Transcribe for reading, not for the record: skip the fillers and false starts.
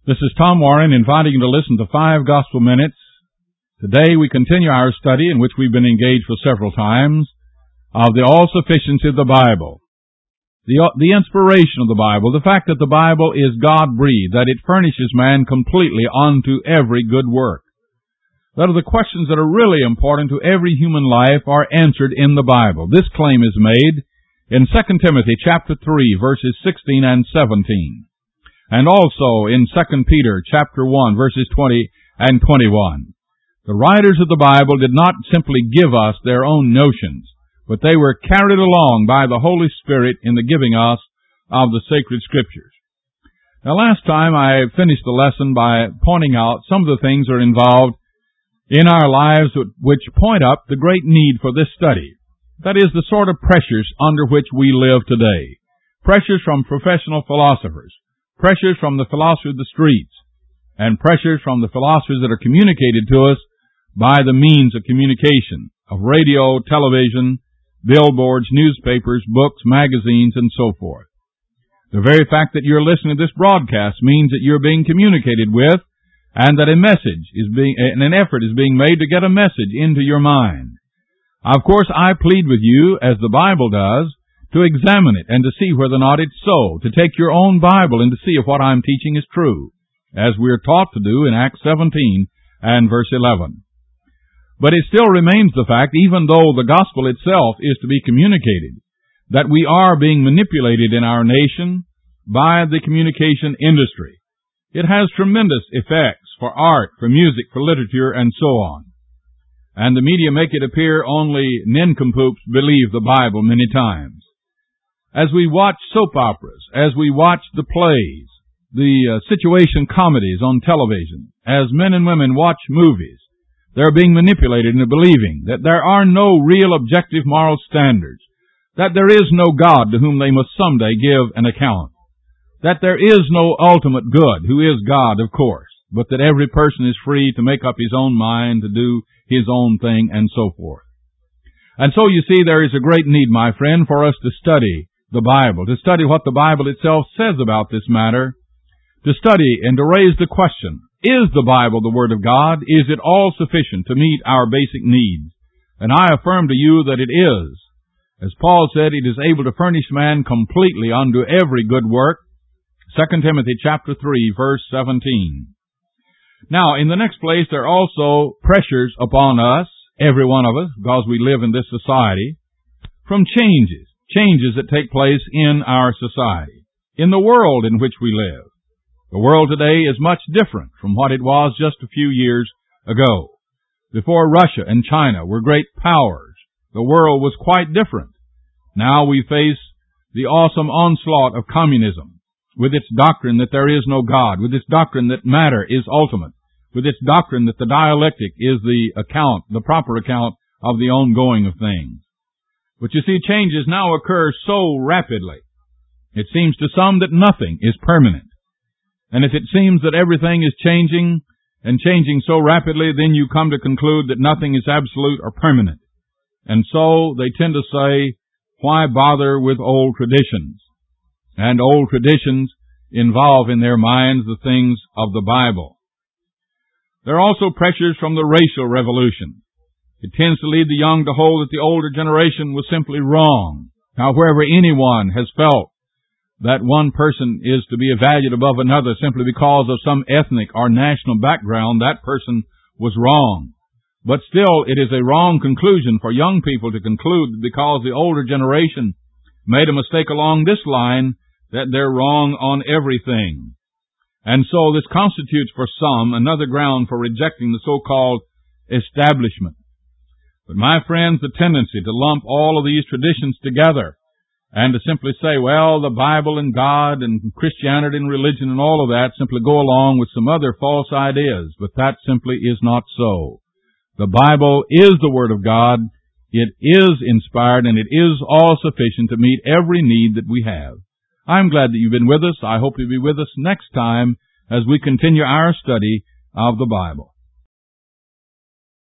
This is Tom Warren inviting you to listen to 5 Gospel Minutes. Today we continue our study, in which we've been engaged for several times, of the all-sufficiency of the Bible. The inspiration of the Bible, the fact that the Bible is God-breathed, that it furnishes man completely unto every good work. That are the questions that are really important to every human life are answered in the Bible. This claim is made in 2 Timothy chapter 3, verses 16 and 17. And also in 2 Peter chapter 1, verses 20 and 21. The writers of the Bible did not simply give us their own notions, but they were carried along by the Holy Spirit in the giving us of the sacred Scriptures. Now, last time I finished the lesson by pointing out some of the things that are involved in our lives which point up the great need for this study. That is, the sort of pressures under which we live today. Pressures from professional philosophers. Pressures from the philosophy of the streets, and pressures from the philosophers that are communicated to us by the means of communication, of radio, television, billboards, newspapers, books, magazines, and so forth. The very fact that you're listening to this broadcast means that you're being communicated with, and that an effort is being made to get a message into your mind. Of course, I plead with you, as the Bible does, to examine it and to see whether or not it's so, to take your own Bible and to see if what I'm teaching is true, as we're taught to do in Acts 17 and verse 11. But it still remains the fact, even though the gospel itself is to be communicated, that we are being manipulated in our nation by the communication industry. It has tremendous effects for art, for music, for literature, and so on. And the media make it appear only nincompoops believe the Bible many times. As we watch soap operas, as we watch the plays, the situation comedies on television, as men and women watch movies, they're being manipulated into believing that there are no real objective moral standards, that there is no God to whom they must someday give an account, that there is no ultimate good, who is God, of course, but that every person is free to make up his own mind, to do his own thing, and so forth. And so you see, there is a great need, my friend, for us to study the Bible, to study what the Bible itself says about this matter, to study and to raise the question, is the Bible the Word of God? Is it all sufficient to meet our basic needs? And I affirm to you that it is. As Paul said, it is able to furnish man completely unto every good work, 2 Timothy chapter 3, verse 17. Now, in the next place, there are also pressures upon us, every one of us, because we live in this society, from changes that take place in our society, in the world in which we live. The world today is much different from what it was just a few years ago. Before Russia and China were great powers, the world was quite different. Now we face the awesome onslaught of communism, with its doctrine that there is no God, with its doctrine that matter is ultimate, with its doctrine that the dialectic is the proper account of the ongoing of things. But you see, changes now occur so rapidly. It seems to some that nothing is permanent. And if it seems that everything is changing, and changing so rapidly, then you come to conclude that nothing is absolute or permanent. And so they tend to say, why bother with old traditions? And old traditions involve in their minds the things of the Bible. There are also pressures from the racial revolution. It tends to lead the young to hold that the older generation was simply wrong. Now, wherever anyone has felt that one person is to be valued above another simply because of some ethnic or national background, that person was wrong. But still, it is a wrong conclusion for young people to conclude that because the older generation made a mistake along this line, that they're wrong on everything. And so this constitutes for some another ground for rejecting the so-called establishment. But my friends, the tendency to lump all of these traditions together and to simply say, well, the Bible and God and Christianity and religion and all of that simply go along with some other false ideas, but that simply is not so. The Bible is the Word of God. It is inspired and it is all sufficient to meet every need that we have. I'm glad that you've been with us. I hope you'll be with us next time as we continue our study of the Bible.